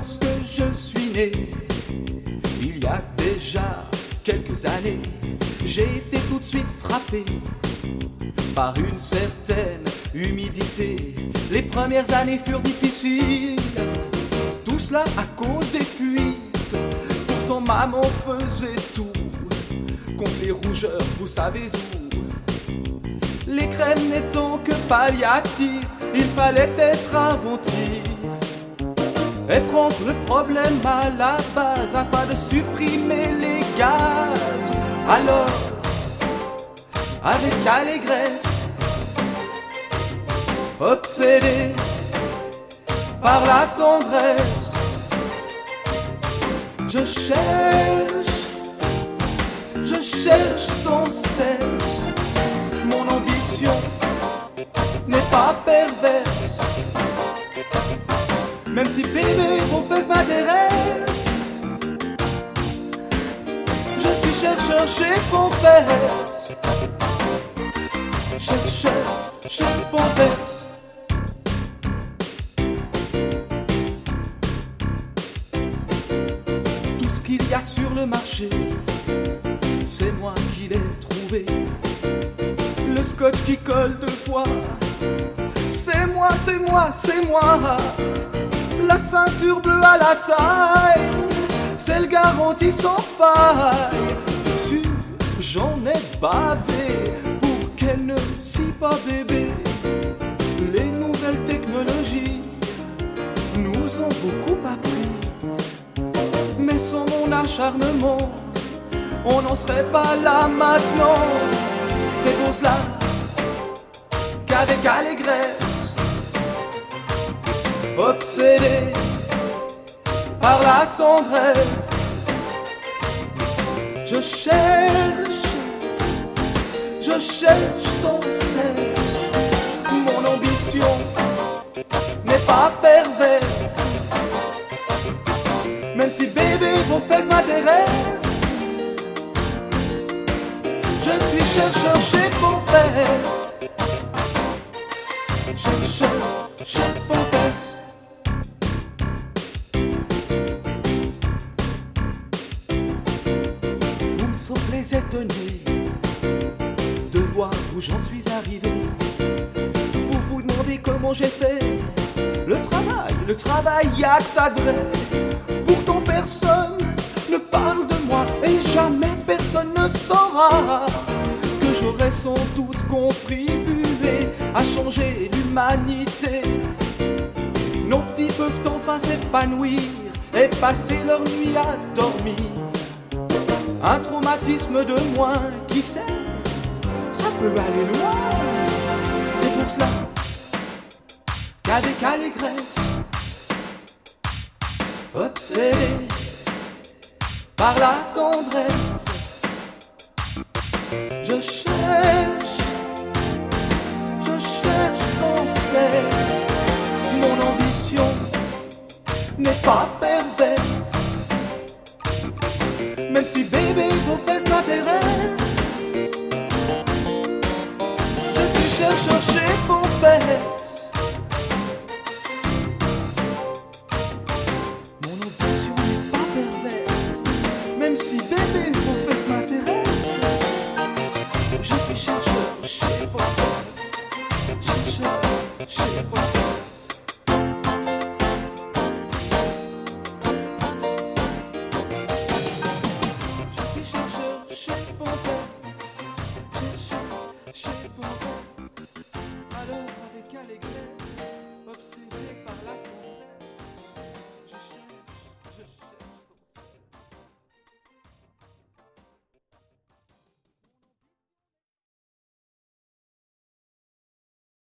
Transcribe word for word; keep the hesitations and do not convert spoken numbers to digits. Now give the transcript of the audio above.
Lorsque je suis né, il y a déjà quelques années, j'ai été tout de suite frappé par une certaine humidité. Les premières années furent difficiles, tout cela à cause des fuites. Pourtant maman faisait tout contre les rougeurs, vous savez où. Les crèmes n'étant que palliatifs, il fallait être inventif et prendre le problème à la base afin de supprimer les gaz. Alors, avec allégresse, obsédé par la tendresse, je cherche, je cherche sans cesse. Mon ambition n'est pas perverse, même si bébé vos fesses m'intéressent. Je suis chercheur chez Pampers, chercheur chez Pampers. Tout ce qu'il y a sur le marché, c'est moi qui l'ai trouvé. Le scotch qui colle deux fois, c'est moi, c'est moi, c'est moi. La ceinture bleue à la taille, c'est le garantie sans faille. Dessus, j'en ai bavé pour qu'elle ne scie pas bébé. Les nouvelles technologies nous ont beaucoup appris, mais sans mon acharnement, on n'en serait pas là maintenant. C'est pour cela qu'avec allégresse, obsédé par la tendresse, je cherche, je cherche sans cesse. Mon ambition n'est pas perverse, même si bébé vos fesses m'intéressent. Je suis chercheur chez Pampers, chercheur chez Pampers. Vous me semblez étonné de voir où j'en suis arrivé. Vous vous demandez comment j'ai fait le travail, le travail, y'a que ça de vrai. Pourtant personne ne parle de moi et jamais personne ne saura que j'aurais sans doute contribué à changer l'humanité. Nos petits peuvent enfin s'épanouir et passer leur nuit à dormir. Un traumatisme de moins, qui sait, ça peut aller loin. C'est pour cela qu'avec allégresse, obsédé par la tendresse, je cherche, je cherche sans cesse. Mon ambition n'est pas perverse, même si bébé vos fesses m'intéressent. Je suis chercheur chez Pampers. Mon ambition n'est pas perverse, même si bébé vos fesses m'intéressent. Je suis chercheur chez Pampers, chercheur chez Pampers. Je suis chercheur chez Pampers, chercheur chez Pampers. Alors avec allégresse.